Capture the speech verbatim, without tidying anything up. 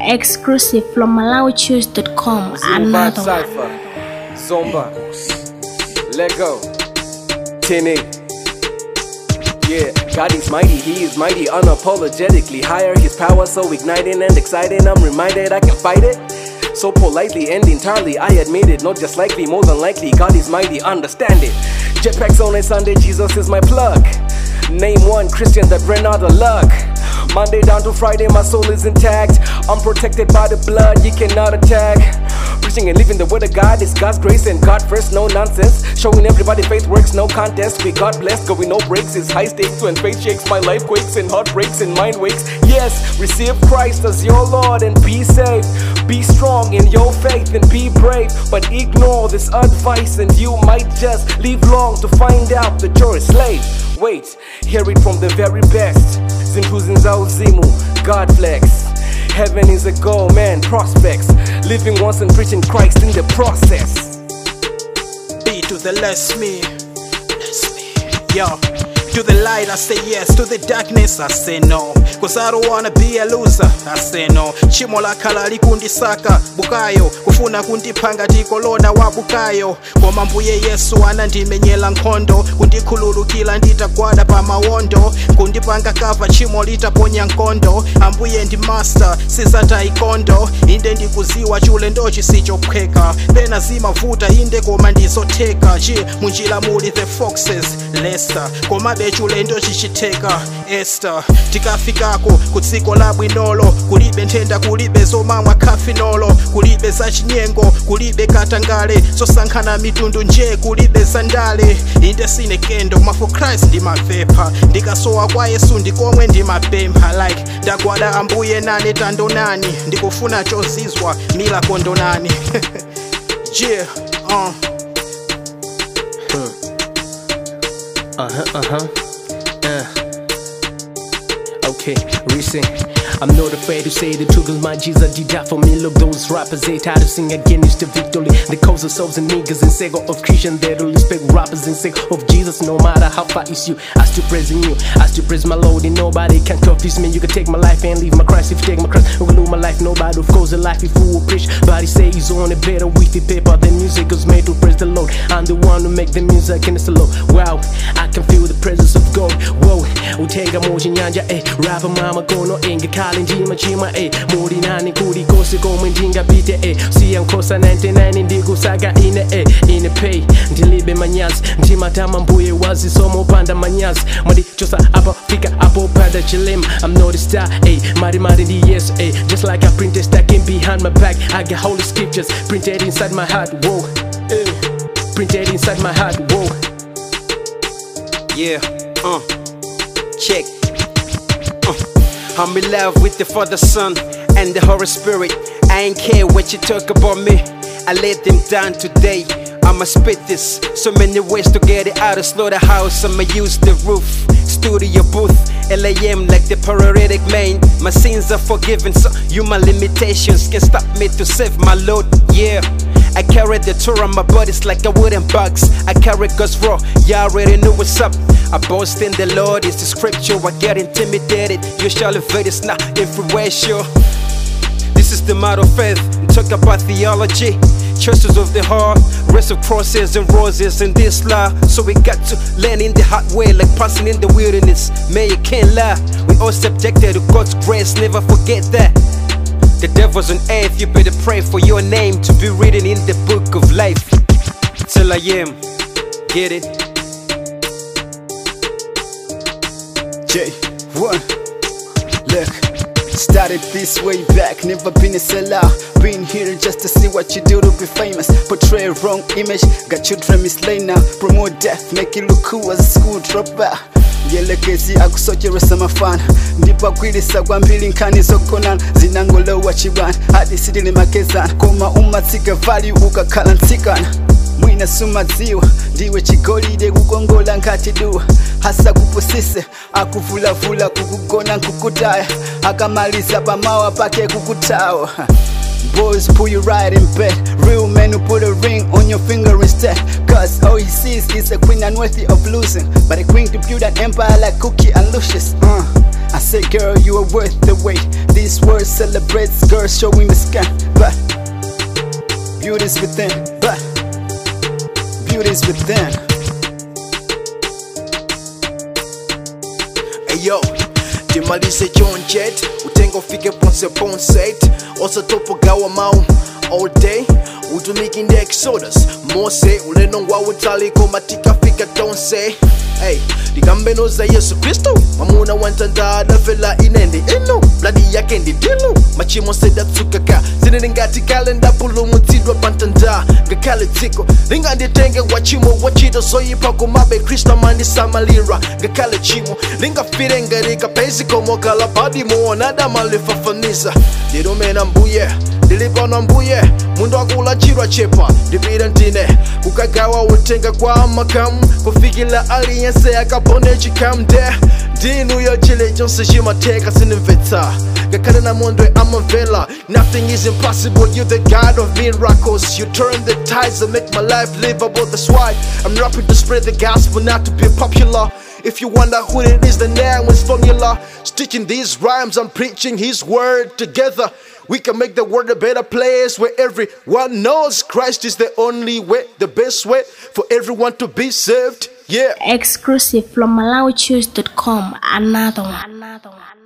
Exclusive from malawi choose dot com. Another Cypher, Zomba, Lego, Tini. Yeah, God is mighty, He is mighty, unapologetically higher. His power so igniting and exciting. I'm reminded I can fight it. So politely and entirely, I admit it. Not just likely, more than likely. God is mighty, understand it. Jetpacks on a Sunday, Jesus is my plug. Name one Christian that ran out of luck. Monday down to Friday, my soul is intact. I'm protected by the blood, you cannot attack. Preaching and living the word of God is God's grace and God first, no nonsense. Showing everybody faith works, no contest. We God blessed, going no breaks. It's high stakes when faith shakes. My life quakes and heart breaks and mind wakes. Yes, receive Christ as your Lord and be saved. Be strong in your faith and be brave. But ignore this advice and you might just live long to find out that you're a slave. Wait, hear it from the very best. Zintuzinza uzimu, God flex. Heaven is a goal, man, prospects. Living once and preaching Christ in the process. B to the less me, less me, yo. To the light I say yes, to the darkness I say no. Cause I don't wanna be a loser, I say no. Chimo la kala likundisaka, bukayo. Kufuna kundipanga tikolona wa bukayo. Kwa mambuye Yesu anandimenyela nkhondo. Kundikhululukila nditagwada pa mawondo. Kundipanga kava chimo litaponya nkondo. Ambuye ndi master, sizata ikondo. Inde ndikuziwa chule ndochi sichopheka. Pena zimavuta inde koma ndizoteka. Chi munjila muli the foxes, Lester. Koma bechule ndochi chiteka, Esther. Tikafikako kutsiko la bwinolo. Kulibe ntenda kulibe zomamwa kafinolo. Kulibe zachinyengo, kulibe katangale. Zosankhana mitundu nje kulibe sandale. Inde sine kendo, ma for Christ ndi mavepa. Ndikasowa kwa Yesu ndikomwe ndi mapempha. Like ndagwada ambuye nane tando nani. Ndikufuna chozizwa mila kondo nani. Yeah, uh. Uh-huh, uh-huh, uh. Okay, listen. I'm not afraid to say the truth, cause my Jesus did die for me. Look, those rappers ain't tired of singing against the victory. The cause of souls and niggas and sake of Christian. They don't respect rappers and sake of Jesus. No matter how far it's you, I still praising you, I still praise my Lord. And nobody can confuse me. You can take my life and leave my Christ. If you take my Christ, you can lose my life. Nobody, of course, the life if you will preach. But he say he's on a better with the paper. The music was made to praise the Lord. I'm the one who make the music and it's the Lord. Wow, I can feel the presence of God. Whoa, utega moji nyanja, eh. Rapper mama kono enga njima chima eh muri nani kuri kose komwe ndingapite eh siyankosa ninety-nine ndikusaga ine eh ine pay ndilibe manyazi ndimatama mbuye wazi somo panda manyazi mwadi chosa apa fika apo pada chilim. I'm not a star eh mari mari ndi yes eh just like I printed stacking behind my back. I got holy scriptures printed inside my heart. Whoa, eh printed inside my heart. Whoa, yeah, uh check. I'm in love with the Father, Son, and the Holy Spirit. I ain't care what you talk about me. I let them down today. I'ma spit this. So many ways to get it out of slaughterhouse. I'ma use the roof, studio booth, L A M like the paralytic man. My sins are forgiven, so you my limitations can stop me to save my Lord. Yeah, I carry the tour on my body's like a wooden box. I carry God's raw, you already know what's up. I boast in the Lord, it's the scripture. I get intimidated, you shall evade, it's not influential. This is the model faith, talk about theology. Choices of the heart, rest of crosses and roses in this life. So we got to learn in the hard way, like passing in the wilderness. Man, you can't lie, we all subjected to God's grace, never forget that. The devil's on earth, you better pray for your name to be written in the book of life. Till I am, get it? J one, look, started this way back, never been a seller. Been here just to see what you do to be famous. Portray a wrong image, got your dream mislaid now. Promote death, make you look cool as a school dropout. Yelekezi akusocheresa mafana ndipo kwilisa kwambiri nkhani zogonana zinangolowa chibwana hadi sidili makezana koma umatsika value ukakhala ntsikana mwina sumadziwa ndiwe chigolide kukongola ngati duwa hasa kupusise akuvulavula kukugona nkukutaya akamaliza pamawa pake kukutawa. Boys pull you right in bed. Real men who put a ring on your finger instead. Cause all he sees is a queen unworthy of losing, but a queen to build an empire like Cookie and Lucius. uh. I say, girl, you are worth the wait. This world celebrates girls showing the sky, but beauty's within, but beauty's within. Ayo, timalize John Jet, utenga ufike ponse ponset. Osa topo gawa mau all day. Utumiki the Exodus, Mose, ulenongwa utaliko matika fika don't say. Hey, dikambe no za Yesu Kristo. Mamuna wantanda da fela inende eno. Bloody yake ndi dilu. Machimo seda tsukaka. Zine ngati kalenda pulu mutidwa pantanda. Ngakale tiko. Linga nditenge wachimo wachito soyipa kumabe Kristo mani samalira. Ngakale chimo. Linga fire ngarika pezi komo kalabadi mo nada malifafaniza. Dido mena mbuye. Dilipana mbuye. Mundu akula chirwa chepa. Dibira ntine. Kukagawa utenga kwa makamu. Kufikila aliyense akabone chikamde. Dinu yo chile jonse shimateka siniveta. Gakane na mondwe amavela. Nothing is impossible, you're the God of miracles. You turn the tides and make my life livable. That's why I'm rapping to spread the gospel, not to be popular. If you wonder who it is, the name is formula. Stitching these rhymes, I'm preaching his word together. We can make the world a better place where everyone knows Christ is the only way, the best way for everyone to be saved. Yeah. Exclusive from Malawi Choose dot com. Another one. Another one.